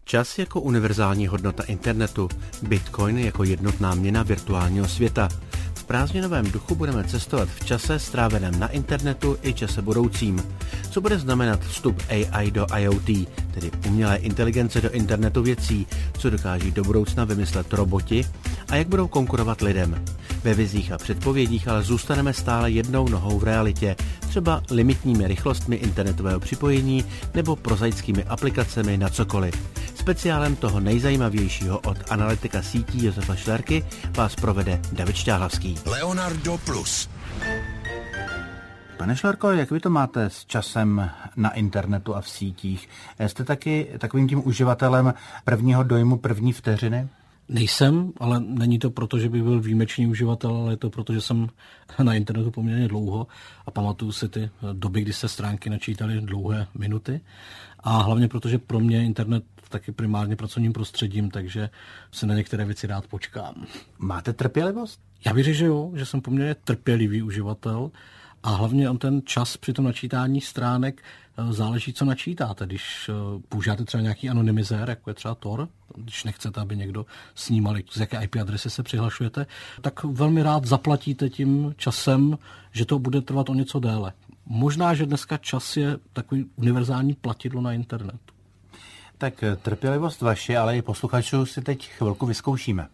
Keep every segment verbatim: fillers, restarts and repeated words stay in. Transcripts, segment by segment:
Čas jako univerzální hodnota internetu, Bitcoin jako jednotná měna virtuálního světa. V prázdninovém duchu budeme cestovat v čase stráveném na internetu i čase budoucím. Co bude znamenat vstup A I do I O T, tedy umělé inteligence do internetu věcí, co dokáží do budoucna vymyslet roboti a jak budou konkurovat lidem. Ve vizích a předpovědích ale zůstaneme stále jednou nohou v realitě, třeba limitními rychlostmi internetového připojení nebo prozaickými aplikacemi na cokoliv. Speciálem toho nejzajímavějšího od analytika sítí Josefa Šlerky vás provede David Šťáhlavský. Leonardo Plus. Pane Šlerko, jak vy to máte s časem na internetu a v sítích? Jste taky takovým tím uživatelem prvního dojmu, první vteřiny? Nejsem, ale není to proto, že by byl výjimečný uživatel, ale je to proto, že jsem na internetu poměrně dlouho a pamatuju si ty doby, kdy se stránky načítaly dlouhé minuty. A hlavně proto, že pro mě internet taky primárně pracovním prostředím, takže se na některé věci rád počkám. Máte trpělivost? Já bych řekl, že jo, že jsem poměrně trpělivý uživatel a hlavně on ten čas při tom načítání stránek záleží, co načítáte. Když používáte třeba nějaký anonymizér, jako je třeba Tor, když nechcete, aby někdo snímal, z jaké I P adresy se přihlašujete, tak velmi rád zaplatíte tím časem, že to bude trvat o něco déle. Možná, že dneska čas je takový univerzální platidlo na internetu. Tak trpělivost vaše, ale i posluchačů si teď chvilku vyzkoušíme.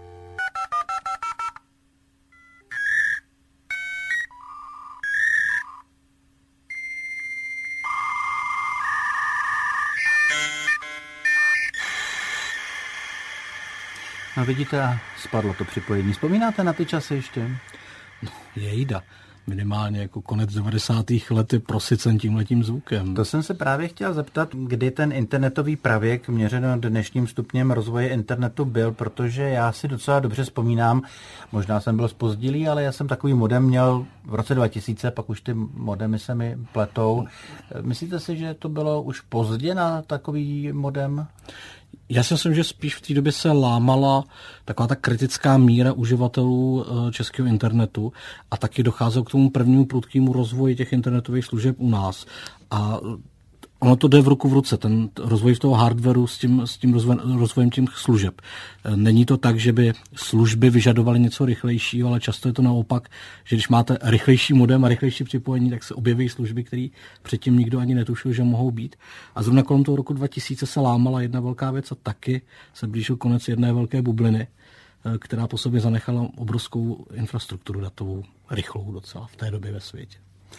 No vidíte, a spadlo to připojení. Vzpomínáte na ty časy ještě? No, jejda. Minimálně jako konec devadesátých let je prosycen tímhletím zvukem. To jsem se právě chtěl zeptat, kdy ten internetový pravěk měřeno dnešním stupněm rozvoje internetu byl, protože já si docela dobře vzpomínám, možná jsem byl zpozdilý, ale já jsem takový modem měl v roce dva tisíce, pak už ty modemy se mi pletou. Myslíte si, že to bylo už pozdě na takový modem? Já si myslím, že spíš v té době se lámala taková ta kritická míra uživatelů českého internetu a taky docházelo k tomu prvnímu prudkému rozvoji těch internetových služeb u nás. A ono to jde v ruku v ruce, ten rozvoj toho hardwareu s tím, s tím rozvojem, rozvojem těch služeb. Není to tak, že by služby vyžadovaly něco rychlejšího, ale často je to naopak, že když máte rychlejší modem a rychlejší připojení, tak se objeví služby, které předtím nikdo ani netušil, že mohou být. A zrovna kolem toho roku dva tisíce se lámala jedna velká věc a taky se blížil konec jedné velké bubliny, která po sobě zanechala obrovskou infrastrukturu datovou, rychlou docela v té době ve světě.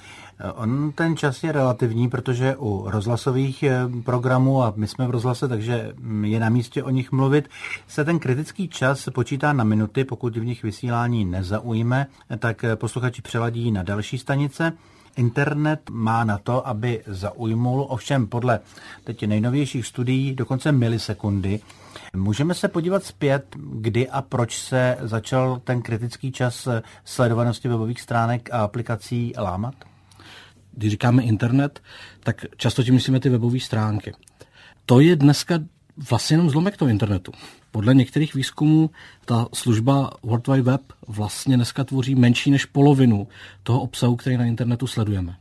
On ten čas je relativní, protože u rozhlasových programů, a my jsme v rozhlase, takže je na místě o nich mluvit, se ten kritický čas počítá na minuty, pokud v nich vysílání nezaujme, tak posluchači přeladí na další stanice. Internet má na to, aby zaujmul, ovšem podle teď nejnovějších studií dokonce milisekundy. Můžeme se podívat zpět, kdy a proč se začal ten kritický čas sledovanosti webových stránek a aplikací lámat? Když říkáme internet, tak často tím myslíme ty webové stránky. To je dneska vlastně jenom zlomek toho internetu. Podle některých výzkumů ta služba World Wide Web vlastně dneska tvoří menší než polovinu toho obsahu, který na internetu sledujeme.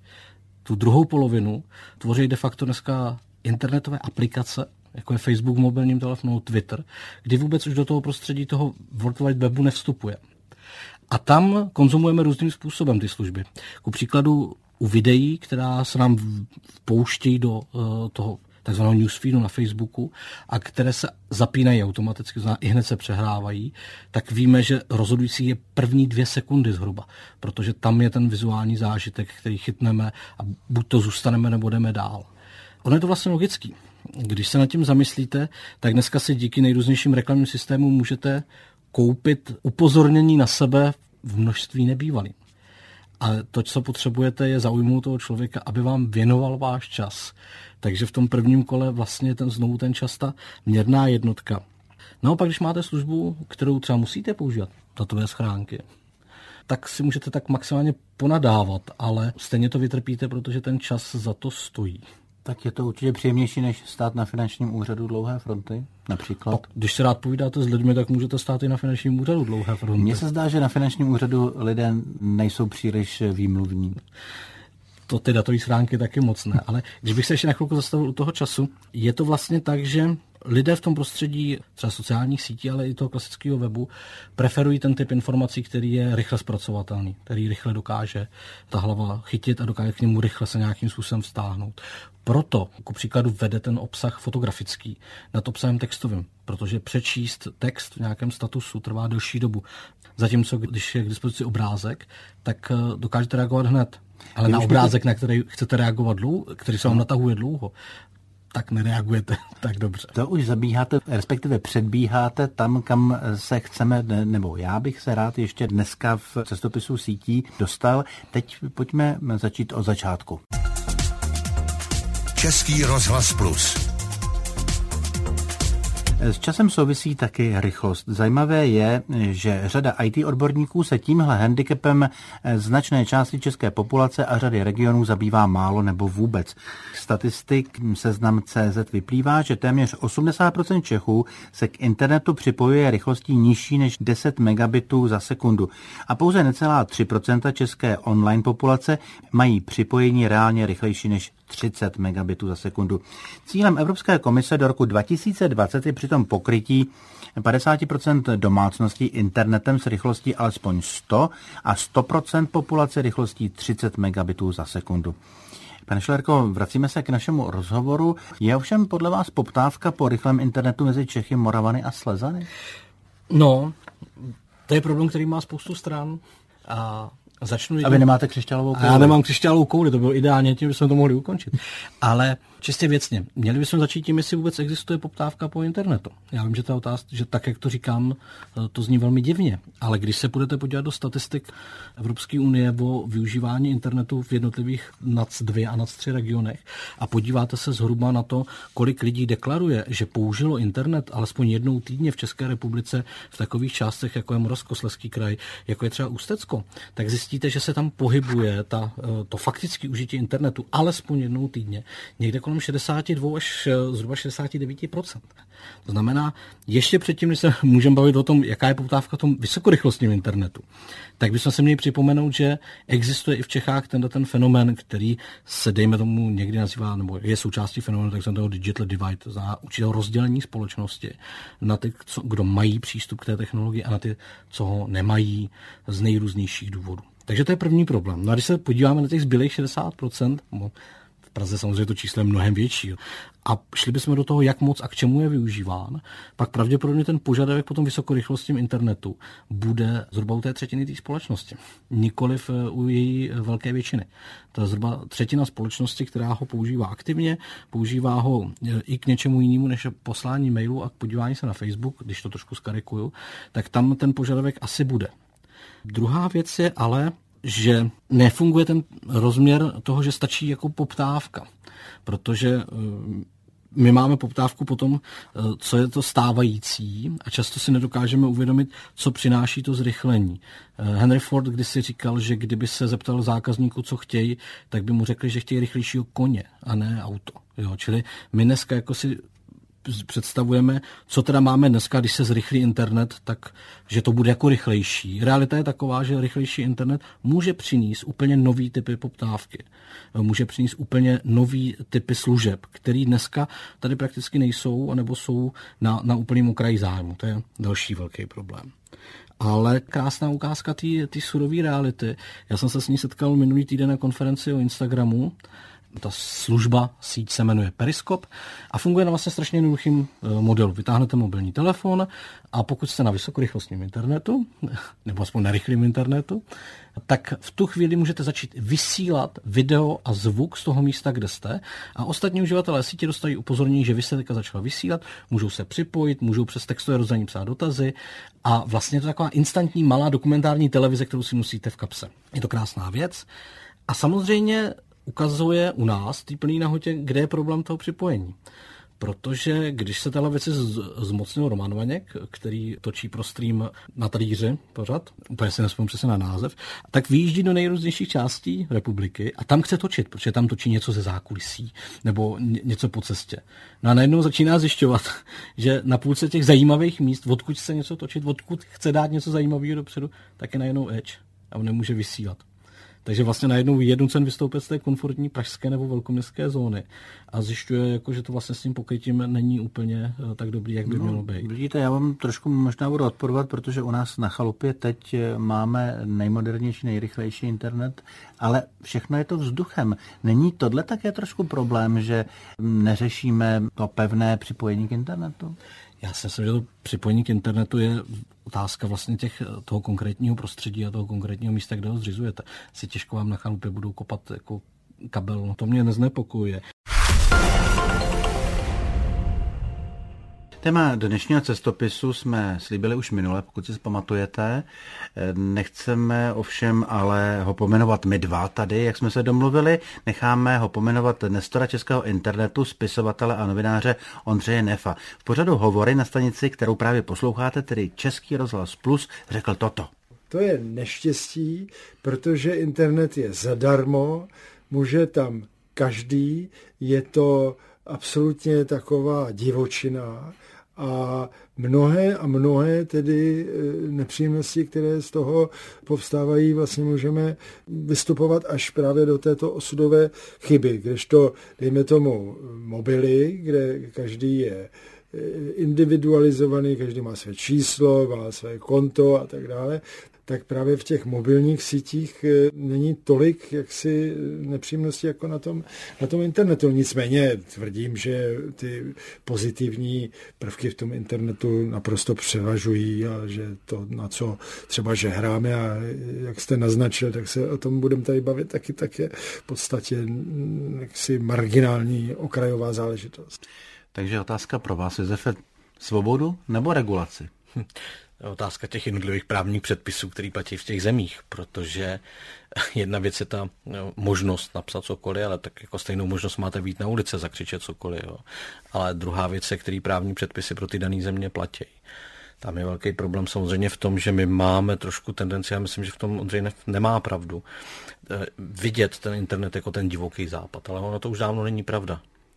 Tu druhou polovinu tvoří de facto dneska internetové aplikace, jako je Facebook v mobilním telefonu, Twitter, kdy vůbec už do toho prostředí toho World Wide Webu nevstupuje. A tam konzumujeme různým způsobem ty služby. Ku příkladu u videí, která se nám vpouštějí do uh, toho takzvaného newsfeedu na Facebooku a které se zapínají automaticky, znamená i hned se přehrávají, tak víme, že rozhodující je první dvě sekundy zhruba, protože tam je ten vizuální zážitek, který chytneme a buď to zůstaneme, nebo jdeme dál. Ono je to vlastně logický. Když se nad tím zamyslíte, tak dneska si díky nejrůznějším reklamním systémům můžete koupit upozornění na sebe v množství nebývalým. A to, co potřebujete, je zaujmout toho člověka, aby vám věnoval váš čas. Takže v tom prvním kole vlastně ten, znovu ten čas, ta měrná jednotka. Naopak, když máte službu, kterou třeba musíte používat, datové schránky, tak si můžete tak maximálně ponadávat, ale stejně to vytrpíte, protože ten čas za to stojí. Tak je to určitě příjemnější, než stát na finančním úřadu dlouhé fronty, například. Pak, když se rád povídáte s lidmi, tak můžete stát i na finančním úřadu dlouhé fronty. Mně se zdá, že na finančním úřadu lidé nejsou příliš výmluvní. to ty datové schránky taky moc ne. Ale když bych se ještě na chvilku zastavil u toho času, je to vlastně tak, že lidé v tom prostředí třeba sociálních sítí, ale i toho klasického webu preferují ten typ informací, který je rychle zpracovatelný, který rychle dokáže ta hlava chytit a dokáže k němu rychle se nějakým způsobem vztáhnout. Proto, ku příkladu, vede ten obsah fotografický nad obsahem textovým, protože přečíst text v nějakém statusu trvá delší dobu. Zatímco, když je k dispozici obrázek, tak dokážete reagovat hned. Ale na obrázek, na který chcete reagovat dlouho, který se vám natahuje dlouho, tak nereagujete tak dobře. To už zabíháte, respektive předbíháte tam, kam se chceme, nebo já bych se rád ještě dneska v cestopisu sítí dostal. Teď pojďme začít od začátku. Český rozhlas plus. S časem souvisí taky rychlost. Zajímavé je, že řada í té odborníků se tímhle handicapem značné části české populace a řady regionů zabývá málo nebo vůbec. Statistik Seznam tečka cé zet vyplývá, že téměř osmdesát procent Čechů se k internetu připojuje rychlostí nižší než deset megabitů za sekundu a pouze necelá tři procenta české online populace mají připojení reálně rychlejší než třicet megabitů za sekundu. Cílem Evropské komise do roku dva tisíce dvacet je přitom pokrytí padesát procent domácností internetem s rychlostí alespoň sto a sto procent populace rychlostí třicet megabitů za sekundu. Pane Šlerko, vracíme se k našemu rozhovoru. Je ovšem podle vás poptávka po rychlém internetu mezi Čechy, Moravany a Slezany? No, to je problém, který má spoustu stran. A začnu A vy nemáte křišťálovou kouli? Já nemám křišťálovou kouli, to bylo ideálně, tím bychom to mohli ukončit. Ale čistě věcně, měli bychom začít tím, jestli vůbec existuje poptávka po internetu. Já vím, že ta otázka, že tak, jak to říkám, to zní velmi divně, ale když se budete podívat do statistik Evropské unie o využívání internetu v jednotlivých N A C dva a N A C tři regionech a podíváte se zhruba na to, kolik lidí deklaruje, že použilo internet alespoň jednou týdně v České republice v takových částech, jako je Moravskoslezský kraj, jako je třeba Ústecko, tak zjistíte, že se tam pohybuje ta, to faktické užití internetu alespoň jednou týdně, někde kolem šedesát dva až zhruba šedesát devět procent. To znamená, ještě předtím, když se můžeme bavit o tom, jaká je poptávka v tom vysokorychlostním internetu, tak bychom se měli připomenout, že existuje i v Čechách tenhle ten fenomén, který se, dejme tomu, někdy nazývá, nebo je součástí fenoménu takzvaného digital divide, to znamená určitého rozdělení společnosti na ty, co, kdo mají přístup k té technologii a na ty, co ho nemají z nejrůznějších důvodů. Takže to je první problém. No a když se podíváme na těch zbylých šedesát procent, v Praze samozřejmě to číslo je mnohem větší, a šli bychom do toho, jak moc a k čemu je využíván, pak pravděpodobně ten požadavek po tom vysokorychlostním internetu bude zhruba u té třetiny té společnosti, nikoliv u její velké většiny. To je zhruba třetina společnosti, která ho používá aktivně, používá ho i k něčemu jinému než poslání mailu a k podívání se na Facebook, když to trošku skarikuju, tak tam ten požadavek asi bude. Druhá věc je ale, že nefunguje ten rozměr toho, že stačí jako poptávka, protože my máme poptávku po tom, co je to stávající a často si nedokážeme uvědomit, co přináší to zrychlení. Henry Ford kdysi říkal, že kdyby se zeptal zákazníků, co chtějí, tak by mu řekli, že chtějí rychlejšího koně a ne auto. Jo, čili my dneska jako si představujeme, co teda máme dneska, když se zrychlí internet, tak že to bude jako rychlejší. Realita je taková, že rychlejší internet může přinést úplně nový typy poptávky. Může přinést úplně nový typy služeb, které dneska tady prakticky nejsou, anebo jsou na, na úplném okraji zájmu. To je další velký problém. Ale krásná ukázka té surové reality. Já jsem se s ní setkal minulý týden na konferenci o Instagramu. Ta služba, síť se jmenuje Periskop a funguje na vlastně strašně jednoduchým modelu. Vytáhnete mobilní telefon a pokud jste na vysokorychlostním internetu, nebo aspoň na rychlém internetu, tak v tu chvíli můžete začít vysílat video a zvuk z toho místa, kde jste, a ostatní uživatelé sítě dostají upozornění, že vy jste teďka začala vysílat, můžou se připojit, můžou přes textové rozhraní psát dotazy a vlastně je to taková instantní malá dokumentární televize, kterou si nosíte v kapse. Je to krásná věc a samozřejmě ukazuje u nás, té plný nahotě, kde je problém toho připojení. Protože když se téhle věci zmocnil Roman Vaněk, který točí pro stream na talíři pořad, úplně si nespomínám přesně na název, tak vyjíždí do nejrůznějších částí republiky a tam chce točit, protože tam točí něco ze zákulisí nebo něco po cestě. No a najednou začíná zjišťovat, že na půlce těch zajímavých míst, odkud chce něco točit, odkud chce dát něco zajímavého dopředu, tak je najednou edge a on nemůže vysílat. Takže vlastně najednou je nucen vystoupit z té komfortní pražské nebo velkoměstské zóny a zjišťuje, jako, že to vlastně s tím pokrytím není úplně tak dobrý, jak by no, mělo být. Vidíte, já vám trošku možná budu odporovat, protože u nás na chalupě teď máme nejmodernější, nejrychlejší internet, ale všechno je to vzduchem. Není tohle také trošku problém, že neřešíme to pevné připojení k internetu? Já si myslím, že to připojení k internetu je otázka vlastně těch, toho konkrétního prostředí a toho konkrétního místa, kde ho zřizujete. Si těžko vám na chalupě budou kopat jako kabel, no to mě neznepokojuje. Téma dnešního cestopisu jsme slíbili už minule, pokud si pamatujete. Nechceme ovšem ale ho pomenovat my dva tady, jak jsme se domluvili. Necháme ho pomenovat nestora českého internetu, spisovatele a novináře Ondřeje Nefa. V pořadu Hovory na stanici, kterou právě posloucháte, tedy Český rozhlas Plus, řekl toto. To je neštěstí, protože internet je zadarmo, může tam každý, je to absolutně taková divočina a mnohé a mnohé tedy nepříjemnosti, které z toho povstávají, vlastně můžeme vystupovat až právě do této osudové chyby, kdežto dejme tomu mobily, kde každý je individualizovaný, každý má své číslo, má své konto a tak dále, tak právě v těch mobilních sítích není tolik jaksi nepříjemností jako na tom, na tom internetu. Nicméně tvrdím, že ty pozitivní prvky v tom internetu naprosto převažují a že to, na co třeba, že hráme a jak jste naznačil, tak se o tom budeme tady bavit taky, tak je v podstatě jaksi marginální okrajová záležitost. Takže otázka pro vás, Josefe, svobodu nebo regulaci? Hm. Otázka těch jednotlivých právních předpisů, který platí v těch zemích, protože jedna věc je ta možnost napsat cokoliv, ale tak jako stejnou možnost máte vyjít na ulici, zakřičet cokoliv. Jo. Ale druhá věc je, který právní předpisy pro ty dané země platí. Tam je velký problém samozřejmě v tom, že my máme trošku tendenci, já myslím, že v tom Ondřej nemá pravdu, vidět ten internet jako ten divoký západ, ale ono to už dávno není pravda.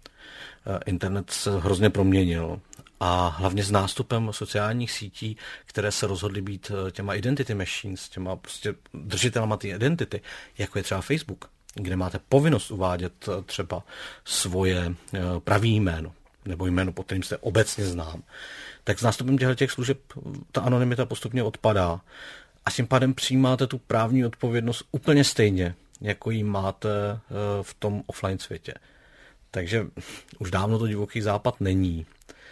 Internet se hrozně proměnil. A hlavně s nástupem sociálních sítí, které se rozhodly být těma identity machines, těma prostě držitelama té identity, jako je třeba Facebook, kde máte povinnost uvádět třeba svoje pravý jméno, nebo jméno, pod kterým jste obecně znám, tak s nástupem těch služeb ta anonymita postupně odpadá. A tím pádem přijímáte tu právní odpovědnost úplně stejně, jako ji máte v tom offline světě. Takže už dávno to divoký západ není.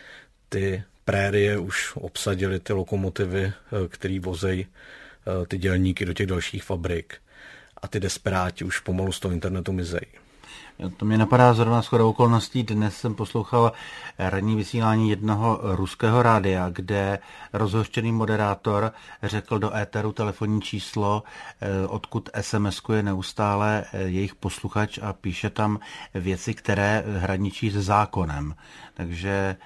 Ty prérie už obsadily ty lokomotivy, které vozejí ty dělníky do těch dalších fabrik a ty desperáti už pomalu z toho internetu mizejí. To mě napadá zrovna shodou okolností. Dnes jsem poslouchal ranní vysílání jednoho ruského rádia, kde rozhořčený moderátor řekl do éteru telefonní číslo, odkud es em eskuje neustále jejich posluchač a píše tam věci, které hraničí s zákonem. Takže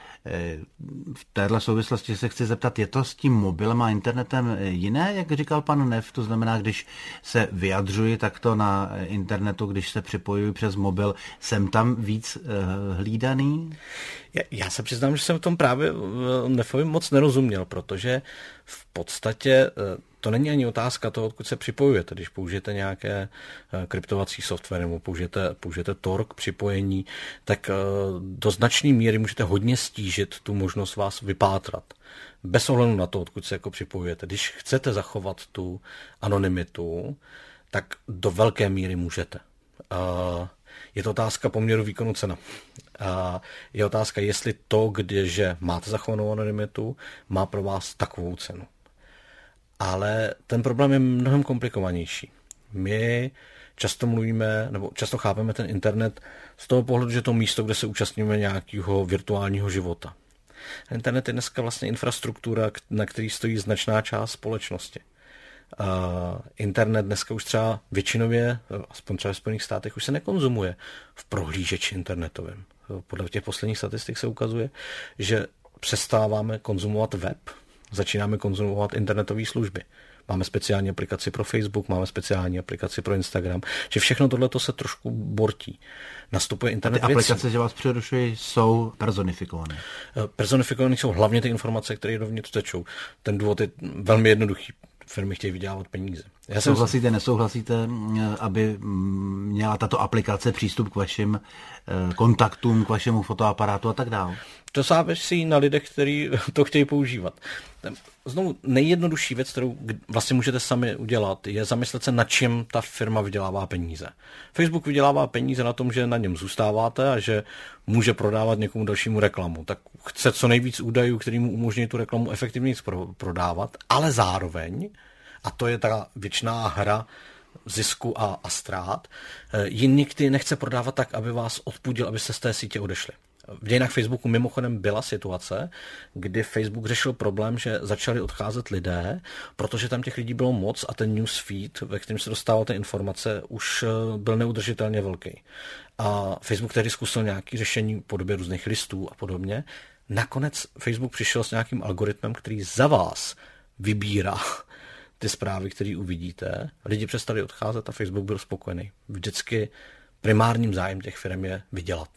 v téhle souvislosti se chci zeptat, je to s tím mobilem a internetem jiné, jak říkal pan Nef? To znamená, když se vyjadřuji takto na internetu, když se připojuji přes mobil, jsem tam víc hlídaný? Já, já se přiznám, že jsem v tom právě Nefovi moc nerozuměl, protože v podstatě to není ani otázka toho, odkud se připojujete. Když použijete nějaké kryptovací software nebo použijete, použijete Tor k připojení, tak do značné míry můžete hodně stížit tu možnost vás vypátrat. Bez ohledu na to, odkud se jako připojujete. Když chcete zachovat tu anonymitu, tak do velké míry můžete. Je to otázka poměru výkonu cena. Je otázka, jestli to, kdeže máte zachovanou anonymitu, má pro vás takovou cenu. Ale ten problém je mnohem komplikovanější. My často mluvíme, nebo často chápeme ten internet z toho pohledu, že to místo, kde se účastníme nějakého virtuálního života. Internet je dneska vlastně infrastruktura, na který stojí značná část společnosti. Uh, internet dneska už třeba většinově, aspoň třeba v Spojených státech, už se nekonzumuje v prohlížeči internetovém. Podle těch posledních statistik se ukazuje, že přestáváme konzumovat web, začínáme konzumovat internetové služby. Máme speciální aplikaci pro Facebook, máme speciální aplikaci pro Instagram, že všechno tohleto se trošku bortí. Nastupuje internet věcí. Ty aplikace, že vás přerušují, jsou personifikované. Personifikované jsou hlavně ty informace, které dovnitř tečou. Ten důvod je velmi jednoduchý. firmy chtějí vydělávat peníze. Já Souhlasíte, nesouhlasíte, aby měla tato aplikace přístup k vašim kontaktům, k vašemu fotoaparátu a tak dále? To závisí na lidech, kteří to chtějí používat. Znovu, nejjednodušší věc, kterou vlastně můžete sami udělat, je zamyslet se, na čem ta firma vydělává peníze. Facebook vydělává peníze na tom, že na něm zůstáváte a že může prodávat někomu dalšímu reklamu. Tak chce co nejvíc údajů, který mu umožní tu reklamu efektivně prodávat, ale zároveň, a to je ta věčná hra zisku a, a ztrát, ji nikdy nechce prodávat tak, aby vás odpudil, abyste z té sítě odešli. V dějinách Facebooku mimochodem byla situace, kdy Facebook řešil problém, že začali odcházet lidé, protože tam těch lidí bylo moc a ten newsfeed, ve kterém se dostávaly ty informace, už byl neudržitelně velký. A Facebook tehdy zkusil nějaké řešení v podobě různých listů a podobně. Nakonec Facebook přišel s nějakým algoritmem, který za vás vybírá ty zprávy, které uvidíte. Lidi přestali odcházet a Facebook byl spokojený. Vždycky primárním zájem těch firm je vydělat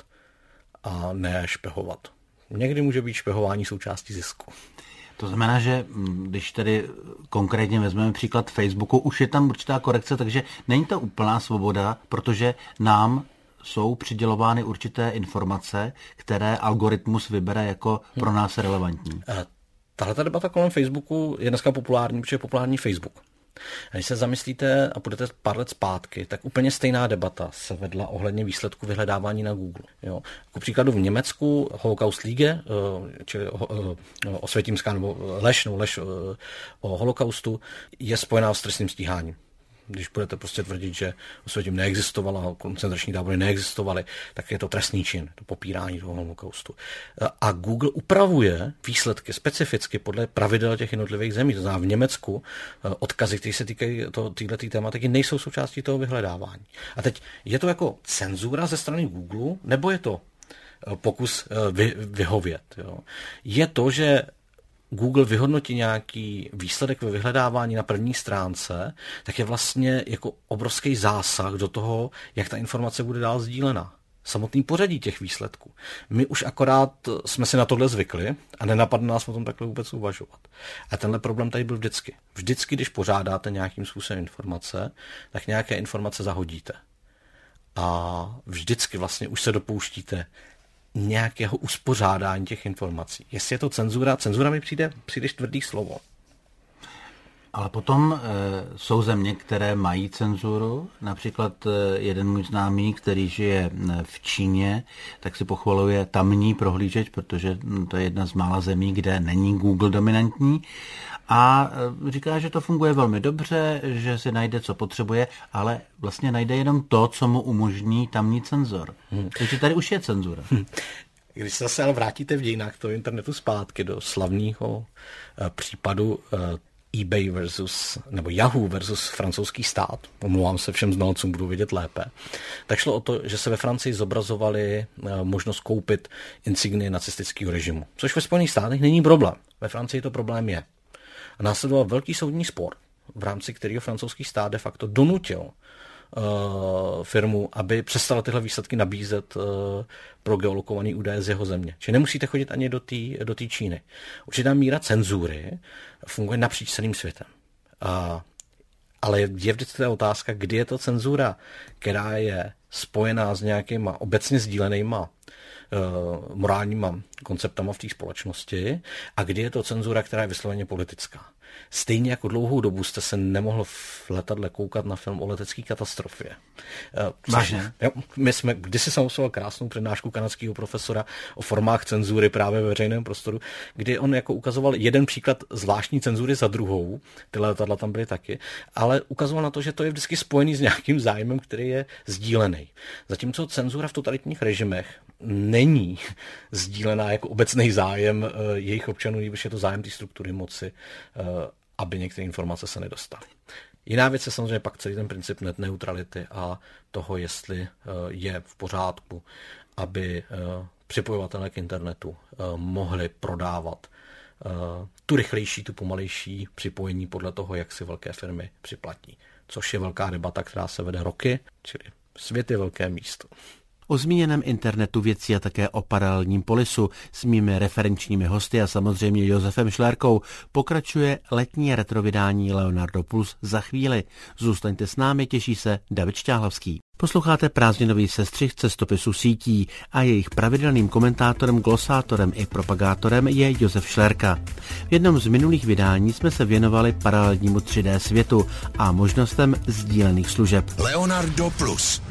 a ne špehovat. Někdy může být špehování součástí zisku. To znamená, že když tedy konkrétně vezmeme příklad Facebooku, už je tam určitá korekce, takže není to úplná svoboda, protože nám jsou přidělovány určité informace, které algoritmus vybere jako pro nás relevantní. Tahle ta debata kolem Facebooku je dneska populární, protože je populární Facebook. A když se zamyslíte a půjdete pár let zpátky, tak úplně stejná debata se vedla ohledně výsledku vyhledávání na Google. Jo. Jako příkladu v Německu Holocaust League, čili osvětímská nebo lež, no, lež o holokaustu, je spojená s trestním stíháním. Když budete prostě tvrdit, že Osvětim neexistovala, koncentrační tábory neexistovaly, tak je to trestný čin, to popírání toho holokaustu. A Google upravuje výsledky specificky podle pravidel těch jednotlivých zemí. To znamená v Německu odkazy, které se týkají této tématiky, nejsou součástí toho vyhledávání. A teď je to jako cenzura ze strany Google, nebo je to pokus vy, vyhovět? Jo? Je to, že Google vyhodnotí nějaký výsledek ve vyhledávání na první stránce, tak je vlastně jako obrovský zásah do toho, jak ta informace bude dál sdílena. Samotný pořadí těch výsledků. My už akorát jsme si na tohle zvykli a nenapadne nás o tom takhle vůbec uvažovat. A tenhle problém tady byl vždycky. Vždycky, když pořádáte nějakým způsobem informace, tak nějaké informace zahodíte. A vždycky vlastně už se dopouštíte nějakého uspořádání těch informací. Jestli je to cenzura, cenzura mi přijde příliš tvrdý slovo. Ale potom e, jsou země, které mají cenzuru. Například e, jeden můj známý, který žije v Číně, tak si pochvaluje tamní prohlížeč, protože to je jedna z mála zemí, kde není Google dominantní. A e, říká, že to funguje velmi dobře, že si najde, co potřebuje, ale vlastně najde jenom to, co mu umožní tamní cenzor. Hmm. Takže tady už je cenzura. Hmm. Když se zase ale vrátíte v dějinách toho internetu zpátky do slavného e, případu e, eBay versus, nebo Yahoo versus francouzský stát, omlouvám se všem znalcům, budu vědět lépe, tak šlo o to, že se ve Francii zobrazovali možnost koupit insignie nacistického režimu, což ve Spojených státech není problém. Ve Francii to problém je. A následoval velký soudní spor, v rámci kterého francouzský stát de facto donutil uh, firmu, aby přestala tyhle výsledky nabízet uh, pro geolokovaný údaje z jeho země. Čili nemusíte chodit ani do té do té Číny. Určitá míra cenzury funguje napříč celým světem. Uh, ale je vždycky otázka, kdy je to cenzura, která je spojená s nějakýma obecně sdílenýma uh, morálníma konceptama v té společnosti a kdy je to cenzura, která je vysloveně politická. Stejně jako dlouhou dobu jste se nemohl v letadle koukat na film o letecké katastrofě. Vážně? My jsme kdysi jsem usoval krásnou přednášku kanadského profesora o formách cenzury právě ve veřejném prostoru, kdy on jako ukazoval jeden příklad zvláštní cenzury za druhou, tyhle letadla tam byly taky, ale ukazoval na to, že to je vždycky spojený s nějakým zájmem, který je sdílený. Zatímco cenzura v totalitních režimech není sdílená jako obecný zájem jejich občanů, když je to zájem té struktury moci, aby některé informace se nedostaly. Jiná věc je samozřejmě pak celý ten princip net neutrality a toho, jestli je v pořádku, aby připojovatelé k internetu mohli prodávat tu rychlejší, tu pomalejší připojení podle toho, jak si velké firmy připlatí. Což je velká debata, která se vede roky, čili svět je velké místo. O zmíněném internetu věcí a také o paralelním polisu s mými referenčními hosty a samozřejmě Josefem Šlérkou pokračuje letní retrovydání Leonardo Plus za chvíli. Zůstaňte s námi, těší se David Šťáhlavský. Posloucháte prázdninový sestřih cestopisu sítí a jejich pravidelným komentátorem, glosátorem i propagátorem je Josef Šlérka. V jednom z minulých vydání jsme se věnovali paralelnímu tři dé světu a možnostem sdílených služeb. Leonardo Plus.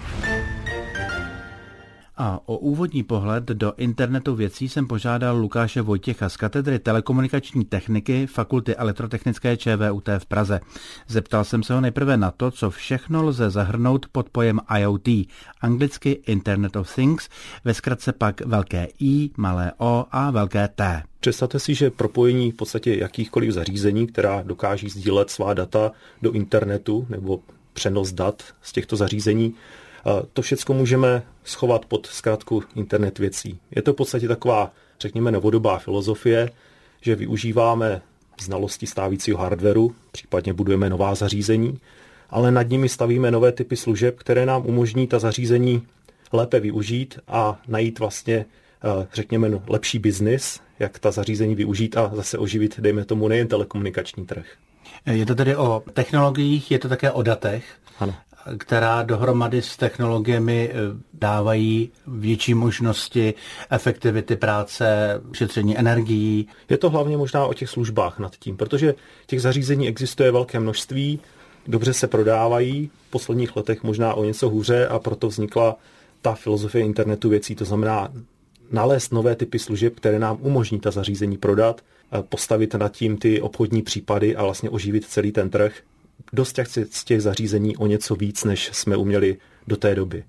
A o úvodní pohled do internetu věcí jsem požádal Lukáše Vojtěcha z katedry telekomunikační techniky Fakulty elektrotechnické ČVUT v Praze. Zeptal jsem se ho nejprve na to, co všechno lze zahrnout pod pojem I O T, anglicky Internet of Things, ve zkratce pak velké I, malé O a velké T. Představte si, že propojení v podstatě jakýchkoliv zařízení, která dokáží sdílet svá data do internetu nebo přenos dat z těchto zařízení, to všechno můžeme schovat pod zkratku internet věcí. Je to v podstatě taková, řekněme, novodobá filozofie, že využíváme znalosti stávajícího hardwaru, případně budujeme nová zařízení, ale nad nimi stavíme nové typy služeb, které nám umožní ta zařízení lépe využít a najít vlastně, řekněme, lepší biznis, jak ta zařízení využít a zase oživit, dejme tomu, nejen telekomunikační trh. Je to tedy o technologiích, je to také o datech, ano, která dohromady s technologiemi dávají větší možnosti efektivity práce, šetření energií. Je to hlavně možná o těch službách nad tím, protože těch zařízení existuje velké množství, dobře se prodávají, v posledních letech možná o něco hůře a proto vznikla ta filozofie internetu věcí, to znamená nalézt nové typy služeb, které nám umožní ta zařízení prodat, postavit nad tím ty obchodní případy a vlastně oživit celý ten trh. Dost z těch zařízení o něco víc, než jsme uměli do té doby.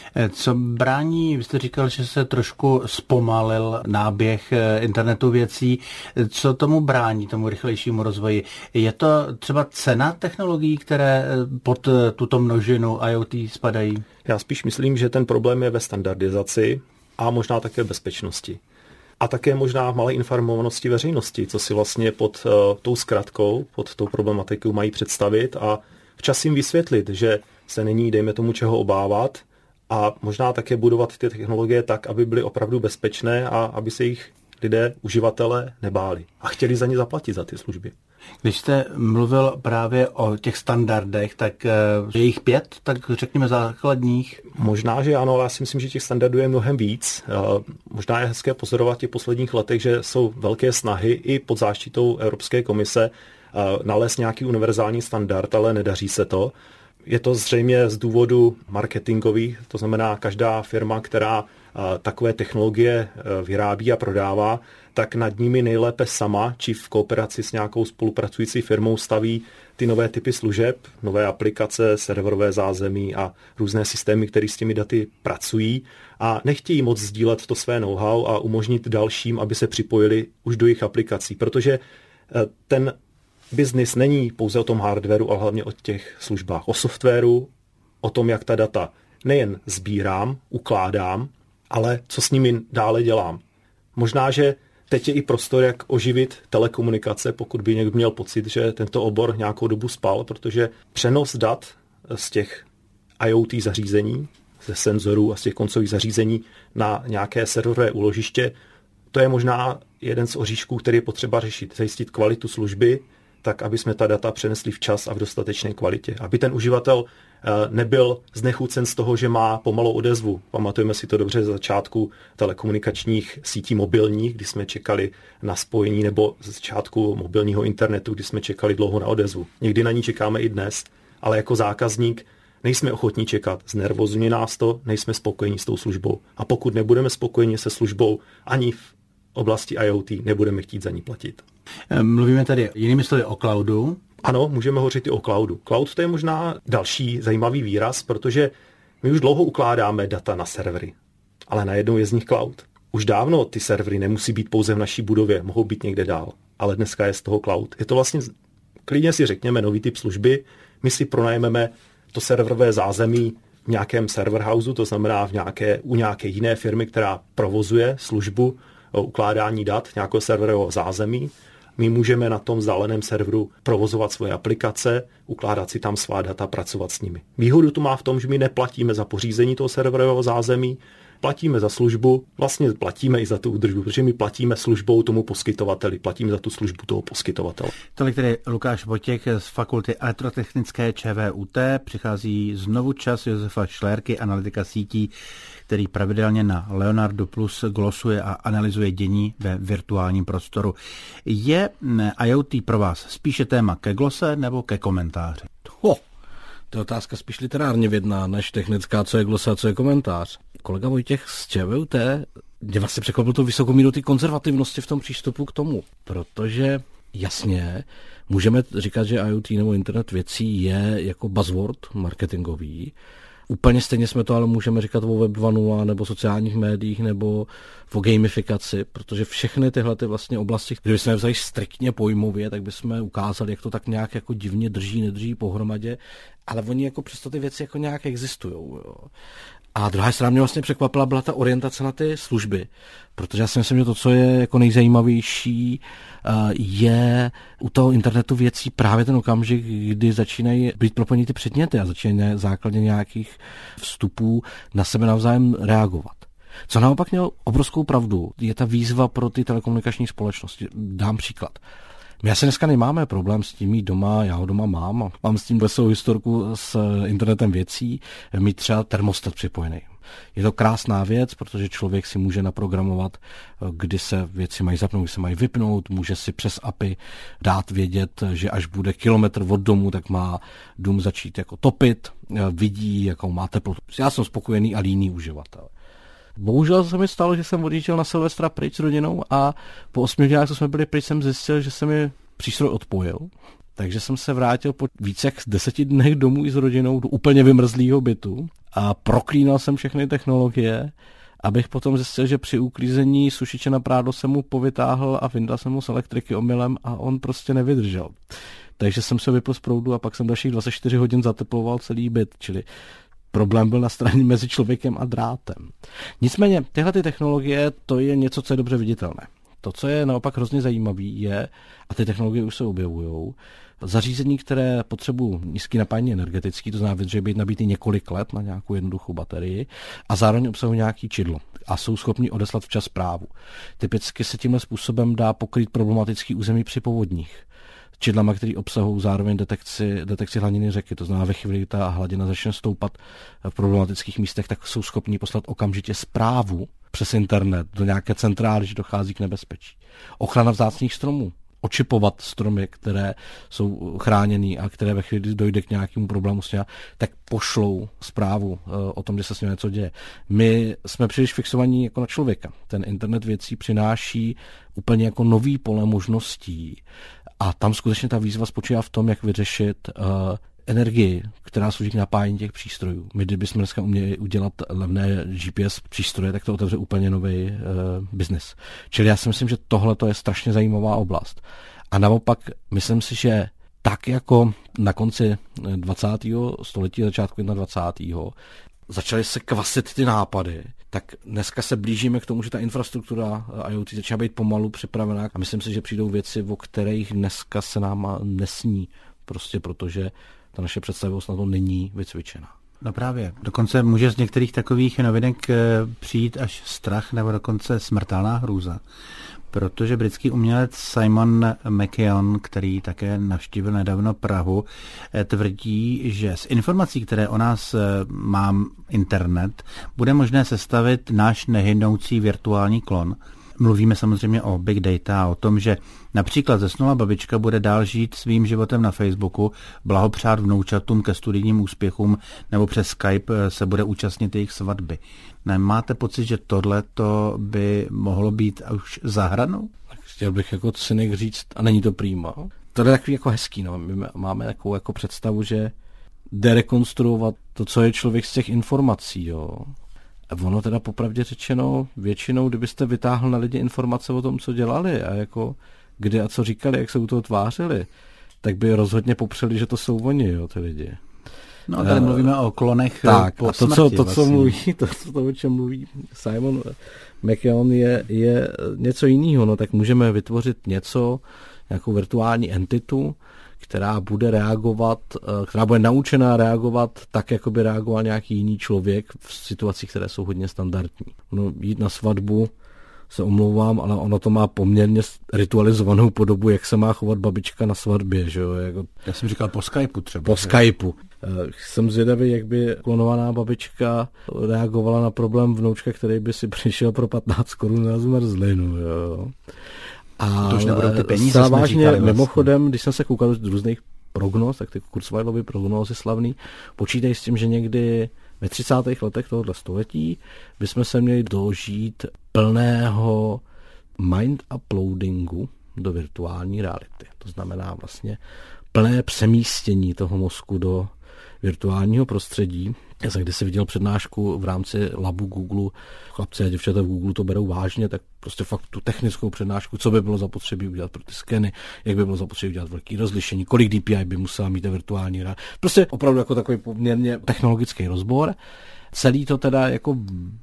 Co brání, vy jste říkal, že se trošku zpomalil náběh internetu věcí. Co tomu brání, tomu rychlejšímu rozvoji? Je to třeba cena technologií, které pod tuto množinu I O T spadají? Já spíš myslím, že ten problém je ve standardizaci a možná také v bezpečnosti. A také možná v malé informovanosti veřejnosti, co si vlastně pod uh, tou zkratkou, pod tou problematikou mají představit a včas jim vysvětlit, že se není, dejme tomu, čeho obávat a možná také budovat ty technologie tak, aby byly opravdu bezpečné a aby se jich lidé, uživatelé, nebáli a chtěli za ně zaplatit za ty služby. Když jste mluvil právě o těch standardech, tak je jich pět, tak řekněme základních? Možná, že ano, ale já si myslím, že těch standardů je mnohem víc. Možná je hezké pozorovat v těch posledních letech, že jsou velké snahy i pod záštitou Evropské komise nalézt nějaký univerzální standard, ale nedaří se to. Je to zřejmě z důvodu marketingových, to znamená každá firma, která takové technologie vyrábí a prodává, tak nad nimi nejlépe sama, či v kooperaci s nějakou spolupracující firmou staví ty nové typy služeb, nové aplikace, serverové zázemí a různé systémy, které s těmi daty pracují a nechtějí moc sdílet to své know-how a umožnit dalším, aby se připojili už do jejich aplikací, protože ten biznis není pouze o tom hardwaru, ale hlavně o těch službách, o softwaru, o tom, jak ta data nejen sbírám, ukládám, ale co s nimi dále dělám. Možná, že teď je i prostor, jak oživit telekomunikace, pokud by někdo měl pocit, že tento obor nějakou dobu spal, protože přenos dat z těch I O T zařízení, ze senzorů a z těch koncových zařízení na nějaké serverové úložiště, to je možná jeden z oříšků, který je potřeba řešit. Zajistit kvalitu služby, tak aby jsme ta data přenesli včas a v dostatečné kvalitě. Aby ten uživatel nebyl znechucen z toho, že má pomalou odezvu. Pamatujeme si to dobře z začátku telekomunikačních sítí mobilních, kdy jsme čekali na spojení, nebo z začátku mobilního internetu, kdy jsme čekali dlouho na odezvu. Někdy na ní čekáme i dnes, ale jako zákazník nejsme ochotní čekat. Znervozňuje nás to, nejsme spokojení s tou službou. A pokud nebudeme spokojeni se službou ani v oblasti I O T, nebudeme chtít za ní platit. Mluvíme tady jinými slovy o cloudu. Ano, můžeme hovořit i o cloudu. Cloud to je možná další zajímavý výraz, protože my už dlouho ukládáme data na servery, ale najednou je z nich cloud. Už dávno ty servery nemusí být pouze v naší budově, mohou být někde dál, ale dneska je z toho cloud. Je to vlastně, klidně si řekněme, nový typ služby, my si pronajmeme to serverové zázemí v nějakém server houseu, to znamená v nějaké, u nějaké jiné firmy, která provozuje službu o ukládání dat, nějakého serverového zázemí. My můžeme na tom vzdáleném serveru provozovat svoje aplikace, ukládat si tam svá data, pracovat s nimi. Výhodu to má v tom, že my neplatíme za pořízení toho serverového zázemí, platíme za službu, vlastně platíme i za tu údržbu, protože my platíme službou tomu poskytovateli, platíme za tu službu toho poskytovatele. Tolik tedy Lukáš Votěch z Fakulty elektrotechnické ČVUT. Přichází znovu čas Josefa Šlérky, analytika sítí, který pravidelně na Leonardo Plus glosuje a analyzuje dění ve virtuálním prostoru. Je I O T pro vás spíše téma ke glose nebo ke komentáři? Ho, to je otázka spíš literárně vědná, než technická, co je glosa, co je komentář. Kolega Vojtěch z ČVUT mě vlastně překvapil tu vysokou míru té konzervativnosti v tom přístupu k tomu, protože jasně můžeme říkat, že I O T nebo internet věcí je jako buzzword marketingový. Úplně stejně jsme to ale můžeme říkat o web dva tečka nula nebo sociálních médiích nebo o gamifikaci, protože všechny tyhle ty vlastně oblasti, kdyby jsme vzali striktně pojmově, tak bychom ukázali, jak to tak nějak jako divně drží, nedrží pohromadě, ale oni jako přesto ty věci jako nějak existujou. Jo. A druhá strana mě vlastně překvapila byla ta orientace na ty služby, protože já si myslím, že to, co je jako nejzajímavější, je u toho internetu věcí právě ten okamžik, kdy začínají být propojení ty předměty a začínají základně nějakých vstupů na sebe navzájem reagovat. Co naopak měl obrovskou pravdu, je ta výzva pro ty telekomunikační společnosti. Dám příklad. My asi dneska nemáme problém s tím mít doma, já ho doma mám a mám s tím veselou historku s internetem věcí, mít třeba termostat připojený. Je to krásná věc, protože člověk si může naprogramovat, kdy se věci mají zapnout, kdy se mají vypnout, může si přes A P I dát vědět, že až bude kilometr od domu, tak má dům začít jako topit, vidí, jakou má teplotu. Já jsem spokojený a líný uživatel. Bohužel se mi stalo, že jsem odjížděl na Silvestra pryč s rodinou a po osmi hodinách, co jsme byli pryč, jsem zjistil, že se mi přístroj odpojil. Takže jsem se vrátil po více jak deseti dnech domů i s rodinou do úplně vymrzlého bytu a proklínal jsem všechny technologie, abych potom zjistil, že při uklízení sušiče na prádlo jsem mu povytáhl a vyndal jsem mu z elektriky omylem a on prostě nevydržel. Takže jsem se vypl z proudu a pak jsem dalších dvacet čtyři hodin zateploval celý byt, čili problém byl na straně mezi člověkem a drátem. Nicméně, tyhle ty technologie, to je něco, co je dobře viditelné. To, co je naopak hrozně zajímavé, je, a ty technologie už se objevujou, zařízení, které potřebují nízký napájení energetický, to znamená, že být nabitý několik let na nějakou jednoduchou baterii a zároveň obsahují nějaký čidlo a jsou schopni odeslat včas zprávu. Typicky se tímhle způsobem dá pokrýt problematický území při povodních. Čidlama, který obsahují zároveň detekci, detekci hladiny řeky. To znamená, ve chvíli, kdy ta hladina začne stoupat v problematických místech, tak jsou schopni poslat okamžitě zprávu přes internet do nějaké centrály, že dochází k nebezpečí. Ochrana vzácných stromů. Očipovat stromy, které jsou chráněný a které ve chvíli, kdy dojde k nějakému problému s ním, tak pošlou zprávu o tom, že se s ním něco děje. My jsme příliš fixovaní jako na člověka. Ten internet věcí přináší úplně jako nový pole možností. A tam skutečně ta výzva spočívá v tom, jak vyřešit uh, energii, která slouží k napájení těch přístrojů. My, kdybychom dneska uměli udělat levné G P S přístroje, tak to otevře úplně nový uh, biznis. Čili já si myslím, že tohle je strašně zajímavá oblast. A naopak, myslím si, že tak jako na konci dvacátého století, začátku dvacátého začaly se kvasit ty nápady, tak dneska se blížíme k tomu, že ta infrastruktura I O T začíná být pomalu připravená a myslím si, že přijdou věci, o kterých dneska se nám nesní, prostě protože ta naše představivost na to není vycvičená. No právě, dokonce může z některých takových novinek přijít až strach nebo dokonce smrtelná hrůza. Protože britský umělec Simon McKeon, který také navštívil nedávno Prahu, tvrdí, že z informací, které o nás má internet, bude možné sestavit náš nehynoucí virtuální klon. Mluvíme samozřejmě o big data a o tom, že například zesnulá babička bude dál žít svým životem na Facebooku, blahopřát vnoučatům ke studijním úspěchům nebo přes Skype se bude účastnit jejich svatby. Nemáte pocit, že tohle to by mohlo být už za hranou? Chtěl bych jako cynik říct, a není to prýma. To je takový jako hezký, no. My máme takovou jako představu, že jde rekonstruovat to, co je člověk z těch informací, jo. A ono teda popravdě řečeno, většinou, kdybyste vytáhl na lidi informace o tom, co dělali a jako kdy a co říkali, jak se u toho tvářili, tak by rozhodně popřeli, že to jsou oni, jo, ty lidi. No, tady uh, mluvíme o klonech tak, po a to, smrti, co, to, vlastně. co mluví, to, to, o čem mluví Simon McKeon, je, je něco jiného. No, tak můžeme vytvořit něco, nějakou virtuální entitu, která bude reagovat, která bude naučená reagovat tak, jako by reagoval nějaký jiný člověk v situacích, které jsou hodně standardní. No, jít na svatbu, se omlouvám, ale ono to má poměrně ritualizovanou podobu, jak se má chovat babička na svatbě. Že jo? Jako... Já jsem říkal po Skypeu třeba. Po že? Skypeu. Jsem zvědavý, jak by klonovaná babička reagovala na problém vnoučka, který by si přišel pro patnáct korun na zmrzlinu. Jo? A to už nebudou ty peníze, vážně, vlastně. Mimochodem, když jsem se koukal z různých prognóz, tak ty Kurzweilovy prognózy slavný, počítají s tím, že někdy ve třicátých letech tohoto století bychom se měli dožít plného mind uploadingu do virtuální reality. To znamená vlastně plné přemístění toho mozku do virtuálního prostředí. Já jsem kdysi viděl přednášku v rámci labu Google. Chlapci a děvčata v Google to berou vážně, tak prostě fakt tu technickou přednášku, co by bylo zapotřebí udělat pro ty skeny, jak by bylo zapotřebí udělat velký rozlišení, kolik D P I by musela mít ta virtuální realita. Prostě opravdu jako takový poměrně technologický rozbor. Celý to teda jako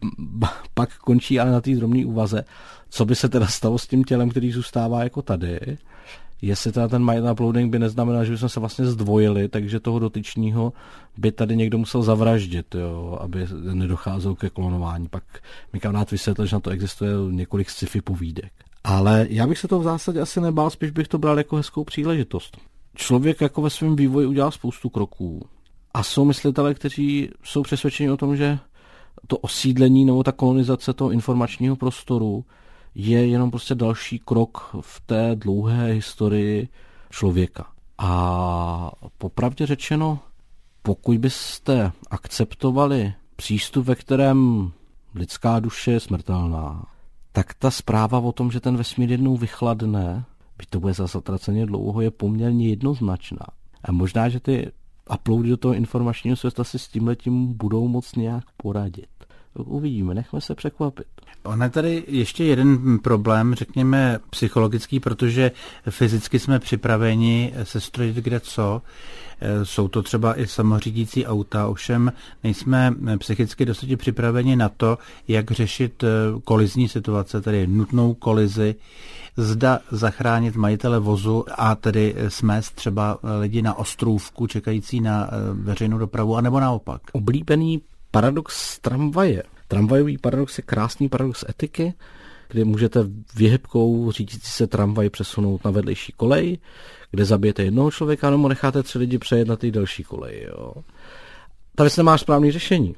pak končí ale na té drobné úvaze, co by se teda stalo s tím tělem, který zůstává jako tady. Jestli teda ten mind uploading by neznamenal, že bychom se vlastně zdvojili, takže toho dotyčního by tady někdo musel zavraždit, jo, aby nedocházelo ke klonování. Pak mi kamarád vysvětlil, že na to existuje několik sci-fi povídek. Ale já bych se to v zásadě asi nebál, spíš bych to bral jako hezkou příležitost. Člověk jako ve svém vývoji udělal spoustu kroků. A jsou myslitelé, kteří jsou přesvědčeni o tom, že to osídlení nebo ta kolonizace toho informačního prostoru je jenom prostě další krok v té dlouhé historii člověka. A popravdě řečeno, pokud byste akceptovali přístup, ve kterém lidská duše je smrtelná, tak ta zpráva o tom, že ten vesmír jednou vychladne, byť to bude zase zatraceně dlouho, je poměrně jednoznačná. A možná, že ty uploady do toho informačního světa si s tímhletím budou moc nějak poradit. Uvidíme, nechme se překvapit. On je tady ještě jeden problém, řekněme psychologický, protože fyzicky jsme připraveni se strojit kde co. Jsou to třeba i samořídící auta, ovšem nejsme psychicky dostatečně připraveni na to, jak řešit kolizní situace, tedy nutnou kolizi, zda zachránit majitele vozu a tedy smést třeba lidi na ostrůvku čekající na veřejnou dopravu, anebo naopak. Oblíbený paradox tramvaje. Tramvajový paradox je krásný paradox etiky, kdy můžete vyhybkou řídící se tramvaj přesunout na vedlejší kolej, kde zabijete jednoho člověka, nebo necháte tři lidi přejet na té další koleji. Jo. Ta věc nemá správné řešení.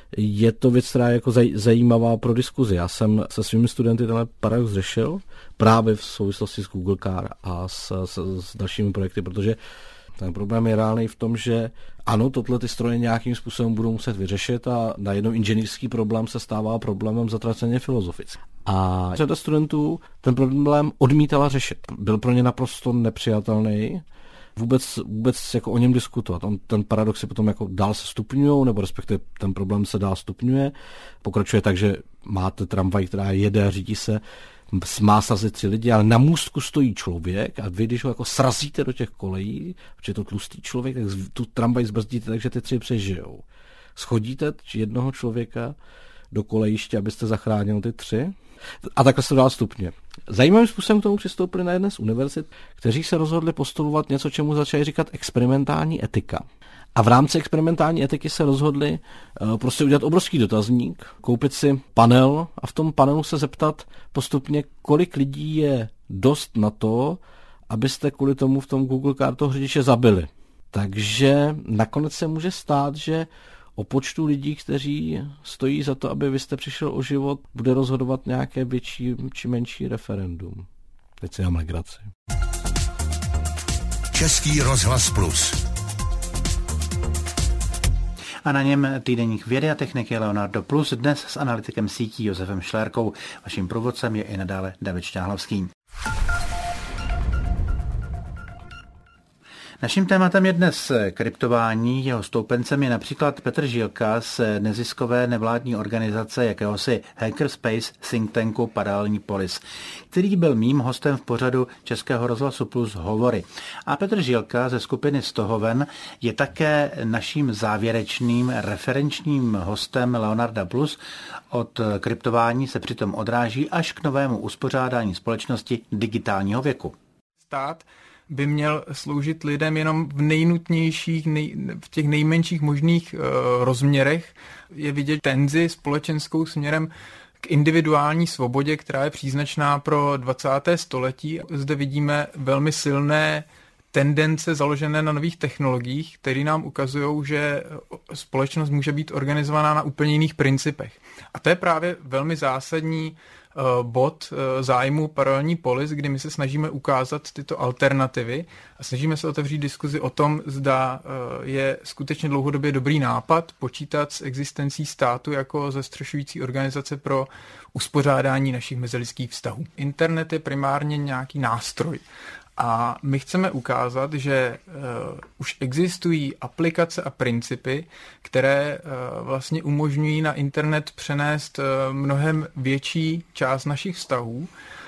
Je to věc, která je jako zaj- zajímavá pro diskuzi. Já jsem se svými studenty tenhle paradox řešil právě v souvislosti s Google Car a s, s, s dalšími projekty, protože ten problém je reálný v tom, že ano, tohle ty stroje nějakým způsobem budou muset vyřešit a najednou inženýrský problém se stává problémem zatraceně filozofickým. A řada studentů ten problém odmítala řešit. Byl pro ně naprosto nepřijatelný vůbec, vůbec jako o něm diskutovat. On, ten paradox se potom jako dál se stupňují, nebo respektive ten problém se dál stupňuje. Pokračuje tak, že máte tramvaj, která jede a řídí se, má srazit tři lidi, ale na můstku stojí člověk a vy, když ho jako srazíte do těch kolejí, protože je to tlustý člověk, tak tu tramvaj zbrzdíte, takže ty tři přežijou. Schodíte jednoho člověka do kolejiště, abyste zachránil ty tři a takhle se to dál stupně. Zajímavým způsobem k tomu přistoupili na jedné z univerzit, kteří se rozhodli postulovat něco, čemu začali říkat experimentální etika. A v rámci experimentální etiky se rozhodli uh, prostě udělat obrovský dotazník, koupit si panel a v tom panelu se zeptat postupně, kolik lidí je dost na to, abyste kvůli tomu v tom Google Car toho řidiče zabili. Takže nakonec se může stát, že o počtu lidí, kteří stojí za to, aby vy jste přišel o život, bude rozhodovat nějaké větší či menší referendum. Teď si dám legraci. Český rozhlas Plus. A na něm týdeník vědy a techniky Leonardo Plus, dnes s analytikem sítí Josefem Šlérkou. Vaším průvodcem je i nadále David Šťáhlavský. Naším tématem je dnes kryptování. Jeho stoupencem je například Petr Žílka z neziskové nevládní organizace jakéhosi hackerspace think tanku Paralelní polis, který byl mým hostem v pořadu Českého rozhlasu Plus Hovory. A Petr Žílka ze skupiny Stohoven je také naším závěrečným referenčním hostem Leonarda Plus. Od kryptování se přitom odráží až k novému uspořádání společnosti digitálního věku. Stát by měl sloužit lidem jenom v nejnutnějších, nej, v těch nejmenších možných uh, rozměrech. Je vidět tenzi společenskou směrem k individuální svobodě, která je příznačná pro dvacáté století. Zde vidíme velmi silné tendence založené na nových technologiích, které nám ukazují, že společnost může být organizovaná na úplně jiných principech. A to je právě velmi zásadní bod zájmu Paralelní polis, kdy my se snažíme ukázat tyto alternativy a snažíme se otevřít diskuzi o tom, zda je skutečně dlouhodobě dobrý nápad počítat s existencí státu jako zastřešující organizace pro uspořádání našich mezilidských vztahů. Internet je primárně nějaký nástroj. A my chceme ukázat, že uh, už existují aplikace a principy, které uh, vlastně umožňují na internet přenést uh, mnohem větší část našich vztahů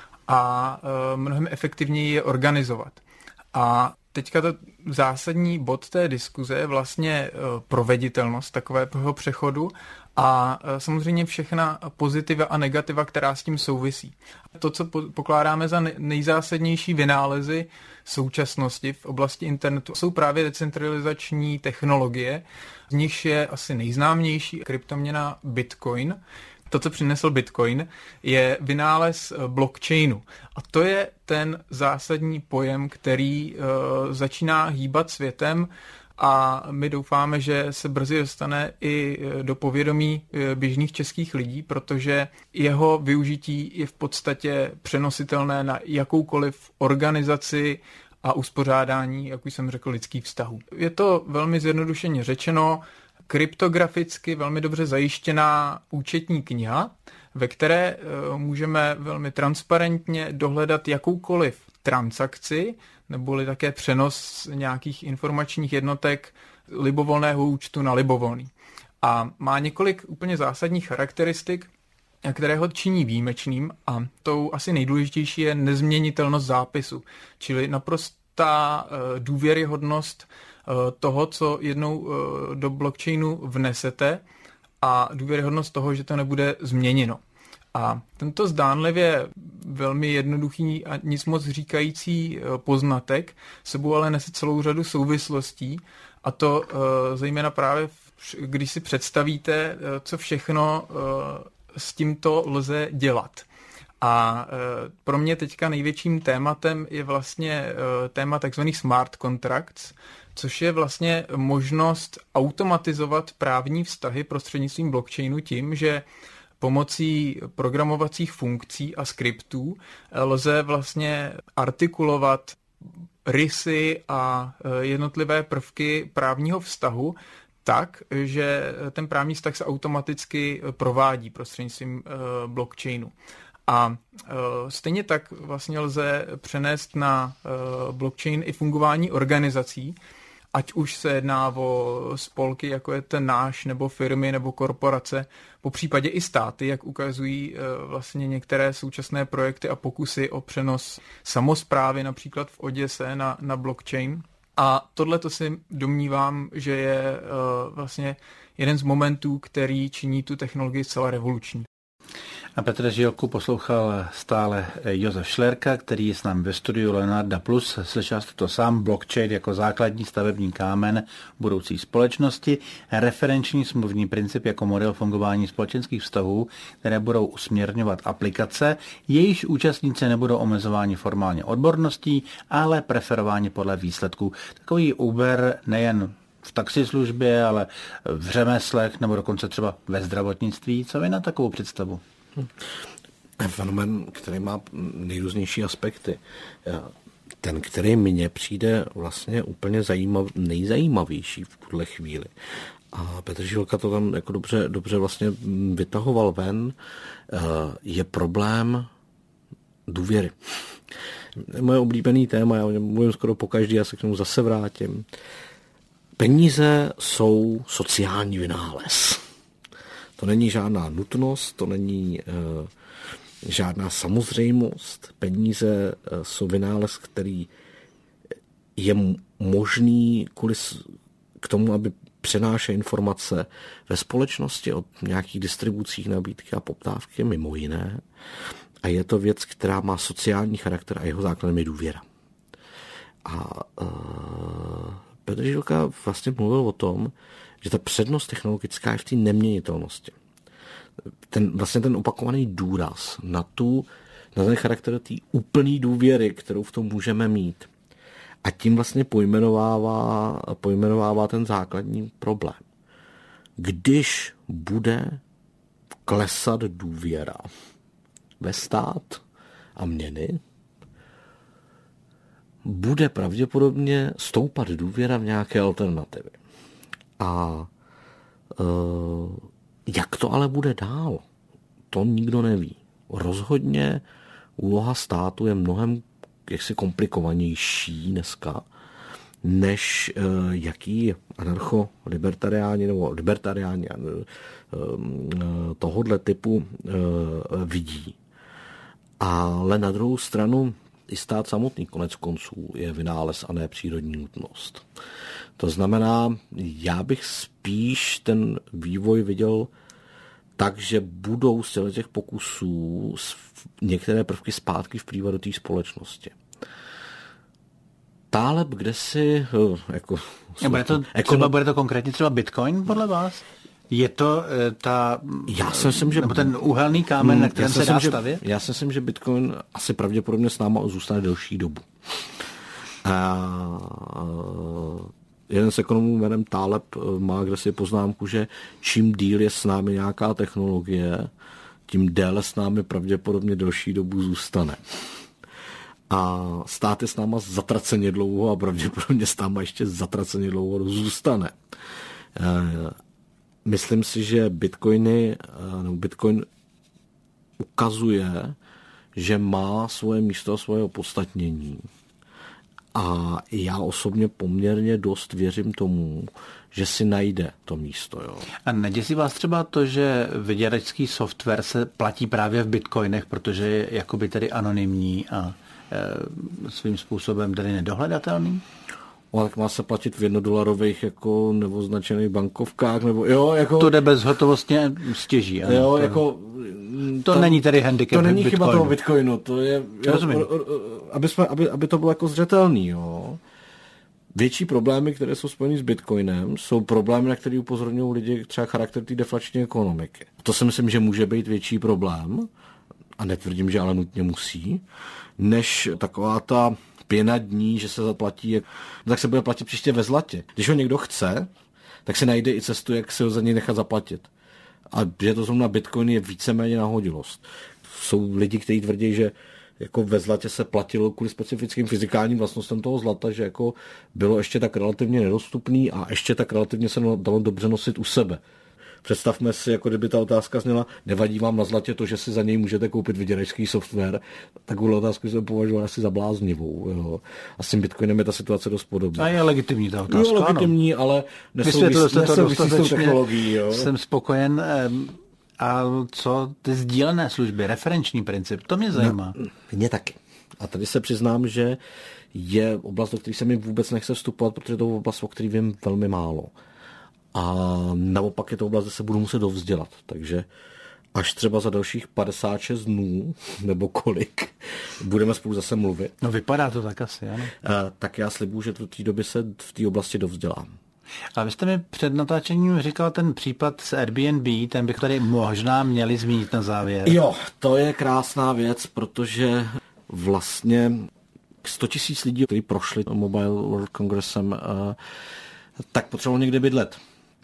a uh, mnohem efektivněji je organizovat. A teďka to zásadní bod té diskuze je vlastně uh, proveditelnost takového přechodu a uh, samozřejmě všechna pozitiva a negativa, která s tím souvisí. To, co pokládáme za nejzásadnější vynálezy současnosti v oblasti internetu, jsou právě decentralizační technologie, z nichž je asi nejznámější kryptoměna Bitcoin. To, co přinesl Bitcoin, je vynález blockchainu. A to je ten zásadní pojem, který uh, začíná hýbat světem a my doufáme, že se brzy dostane i do povědomí běžných českých lidí, protože jeho využití je v podstatě přenositelné na jakoukoliv organizaci a uspořádání, jak už jsem řekl, lidských vztahů. Je to velmi zjednodušeně řečeno kryptograficky velmi dobře zajištěná účetní kniha, ve které můžeme velmi transparentně dohledat jakoukoliv transakci, neboli také přenos nějakých informačních jednotek libovolného účtu na libovolný. A má několik úplně zásadních charakteristik, které ho činí výjimečným, a tou asi nejdůležitější je nezměnitelnost zápisu, čili naprostá důvěryhodnost toho, co jednou do blockchainu vnesete, a důvěryhodnost toho, že to nebude změněno. A tento zdánlivě velmi jednoduchý a nic moc říkající poznatek sebou ale nese celou řadu souvislostí, a to zejména právě, když si představíte, co všechno s tímto lze dělat. A pro mě teďka největším tématem je vlastně téma takzvaných smart contracts, což je vlastně možnost automatizovat právní vztahy prostřednictvím blockchainu tím, že pomocí programovacích funkcí a skriptů lze vlastně artikulovat rysy a jednotlivé prvky právního vztahu tak, že ten právní vztah se automaticky provádí prostřednictvím blockchainu. A stejně tak vlastně lze přenést na blockchain i fungování organizací, ať už se jedná o spolky, jako je ten náš, nebo firmy, nebo korporace, popřípadě i státy, jak ukazují vlastně některé současné projekty a pokusy o přenos samosprávy, například v Oděse, na, na blockchain. A tohle to si domnívám, že je vlastně jeden z momentů, který činí tu technologii zcela revoluční. A Petr Žilku poslouchal stále Josef Šlerka, který je s námi ve studiu Leonarda Plus. Slyšel jste to sám, blockchain jako základní stavební kámen budoucí společnosti, referenční smluvní princip jako model fungování společenských vztahů, které budou usměrňovat aplikace, jejíž účastníci nebudou omezováni formálně odborností, ale preferováni podle výsledků. Takový Uber nejen v taxislužbě, ale v řemeslech nebo dokonce třeba ve zdravotnictví. Co vy na takovou představu? Fenomén, který má nejrůznější aspekty. Ten, který mně přijde vlastně úplně zajímav, nejzajímavější v tuhle chvíli. A Petr Žilka to tam jako dobře, dobře vlastně vytahoval ven, je problém důvěry. Moje oblíbený téma, já o něm mluvím skoro pokaždý, já se k němu zase vrátím. Peníze jsou sociální vynález. To není žádná nutnost, to není e, žádná samozřejmost. Peníze e, jsou vynález, který je možný kvůli k tomu, aby přenášel informace ve společnosti o nějakých distribucích nabídky a poptávky, mimo jiné. A je to věc, která má sociální charakter a jeho základem je důvěra. A uh, Petr Žilka vlastně mluvil o tom, že ta přednost technologická je v té neměnitelnosti. Ten, vlastně ten opakovaný důraz na, tu, na ten charakter té úplné důvěry, kterou v tom můžeme mít. A tím vlastně pojmenovává, pojmenovává ten základní problém. Když bude klesat důvěra ve stát a měny, bude pravděpodobně stoupat důvěra v nějaké alternativy. A e, jak to ale bude dál, to nikdo neví. Rozhodně úloha státu je mnohem jaksi komplikovanější dneska, než e, jaký anarcho-libertariáni nebo libertariáni e, e, tohodle typu e, vidí. Ale na druhou stranu i stát samotný konec konců je vynález a ne přírodní nutnost. To znamená, já bych spíš ten vývoj viděl tak, že budou z těch pokusů některé prvky zpátky vplývat do té společnosti. Táleb, kde si jako, bude to, jako třeba, bude to konkrétně třeba Bitcoin podle vás? Je to ta, já si myslím, že, nebo ten úhelný kámen, na kterém se dá že, stavět? Já si myslím, že Bitcoin asi pravděpodobně s náma zůstane delší dobu. A jeden z ekonomů jménem Táleb má kdesi poznámku, že čím díl je s námi nějaká technologie, tím déle s námi pravděpodobně delší dobu zůstane. A stát je s náma zatraceně dlouho a pravděpodobně s náma ještě zatraceně dlouho zůstane. Myslím si, že Bitcoiny, nebo Bitcoin ukazuje, že má svoje místo a svoje opodstatnění. A já osobně poměrně dost věřím tomu, že si najde to místo. Jo. A neděsí vás třeba to, že vyděračský software se platí právě v bitcoinech, protože je jakoby tedy anonymní a e, svým způsobem tedy nedohledatelný? O, tak má se platit v jednodolarových jako neoznačených bankovkách, nebo jo, jako... To jde bezhotovostně stěží. Ano, jo, to, jako... To ta, není tedy handicap To není Bitcoinu. chyba toho Bitcoinu, to je... Jo, aby, jsme, aby, aby to bylo jako zřetelný, jo. Větší problémy, které jsou spojeny s Bitcoinem, jsou problémy, na které upozorňují lidi, třeba charakter té deflační ekonomiky. To si myslím, že může být větší problém, a netvrdím, že ale nutně musí, než taková ta pěna dní, že se zaplatí, tak se bude platit příště ve zlatě. Když ho někdo chce, tak si najde i cestu, jak si ho za něj nechat zaplatit. A že to zrovna Bitcoin je víceméně nahodilost. Jsou lidi, kteří tvrdí, že jako ve zlatě se platilo kvůli specifickým fyzikálním vlastnostem toho zlata, že jako bylo ještě tak relativně nedostupný a ještě tak relativně se dalo dobře nosit u sebe. Představme si, jako kdyby ta otázka zněla, nevadí vám na zlatě to, že si za něj můžete koupit vyděračský software, takovou otázku jsem považoval asi za bláznivou. Jo. A s tím Bitcoinem je ta situace dost podobná. A je legitimní ta otázka, je legitimní, ano. Ale nesouvisí s tou technologií. Jo. Jsem spokojen. A co ty sdílené služby, referenční princip, to mě zajímá. No, mě taky. A tady se přiznám, že je oblast, do které se mi vůbec nechce vstupovat, protože to je oblast, o které vím velmi málo. A naopak je to oblast, kde se budu muset dovzdělat. Takže až třeba za dalších padesát šest dnů, nebo kolik, budeme spolu zase mluvit. No vypadá to tak asi, ano. Tak já slibuju, že do té doby se v té oblasti dovzdělám. A vy jste mi před natáčením říkal ten případ z Airbnb, ten bych tady možná měli zmínit na závěr. Jo, to je krásná věc, protože vlastně sto tisíc lidí, kteří prošli Mobile World Congressem, tak potřebovalo někde bydlet.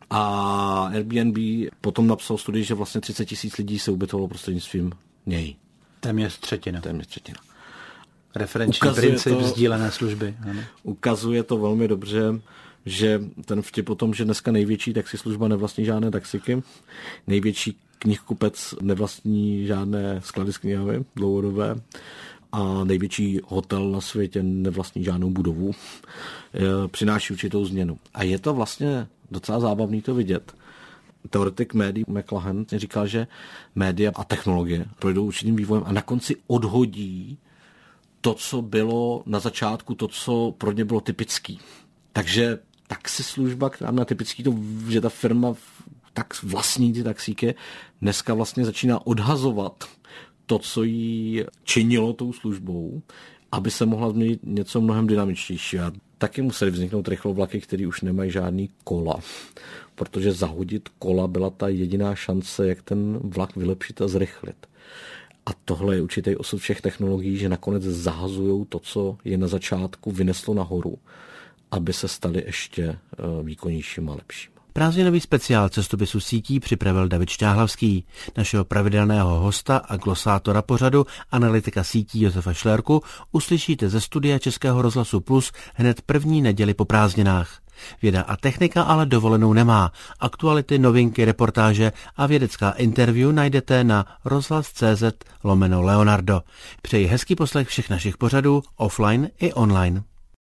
A Airbnb potom napsal studii, že vlastně třicet tisíc lidí se ubytovalo prostřednictvím něj. Téměř třetina. Téměř třetina. Referenční ukazuje princip to, sdílené služby. Ano. Ukazuje to velmi dobře, že ten vtip o tom, že dneska největší taxislužba nevlastní žádné taxiky, největší knihkupec nevlastní žádné sklady s knihami dlouhodobé a největší hotel na světě nevlastní žádnou budovu, přináší určitou změnu. A je to vlastně docela zábavný to vidět. Teoretik médií McLuhan říkal, že média a technologie projdou určitým vývojem a na konci odhodí to, co bylo na začátku, to, co pro ně bylo typický. Takže taxislužba, která má typický to, že ta firma tak vlastní ty taxíky, dneska vlastně začíná odhazovat to, co jí činilo tou službou aby se mohla změnit něco mnohem dynamičtějšího. Taky museli vzniknout rychlovlaky, které už nemají žádný kola, protože zahodit kola byla ta jediná šance, jak ten vlak vylepšit a zrychlit. A tohle je určitý osud všech technologií, že nakonec zahazují to, co je na začátku vyneslo nahoru, aby se staly ještě výkonnějším a lepším. Prázdninový speciál cestopisu sítí připravil David Šťáhlavský. Našeho pravidelného hosta a glosátora pořadu, analytika sítí Josefa Šlérku, uslyšíte ze studia Českého rozhlasu Plus hned první neděli po prázdninách. Věda a technika ale dovolenou nemá. Aktuality, novinky, reportáže a vědecká interview najdete na rozhlas tečka cé zet lomeno Leonardo. Přeji hezký poslech všech našich pořadů offline i online.